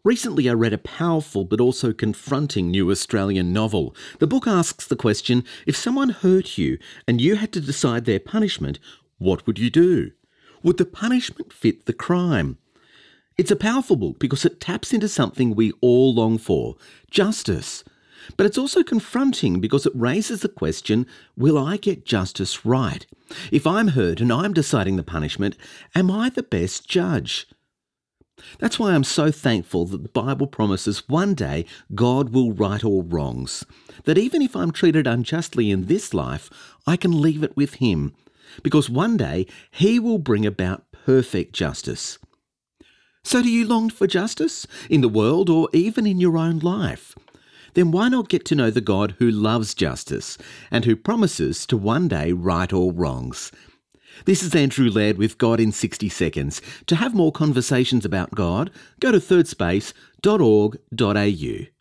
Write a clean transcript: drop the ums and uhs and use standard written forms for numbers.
Recently, I read a powerful but also confronting new Australian novel. The book asks the question, if someone hurt you and you had to decide their punishment, what would you do? Would the punishment fit the crime? It's a powerful book because it taps into something we all long for, justice. But it's also confronting because it raises the question, will I get justice right? If I'm hurt and I'm deciding the punishment, am I the best judge? That's why I'm so thankful that the Bible promises one day God will right all wrongs. That even if I'm treated unjustly in this life, I can leave it with Him. Because one day He will bring about perfect justice. So do you long for justice in the world or even in your own life? Then why not get to know the God who loves justice and who promises to one day right all wrongs? This is Andrew Laird with God in 60 Seconds. To have more conversations about God, go to thirdspace.org.au.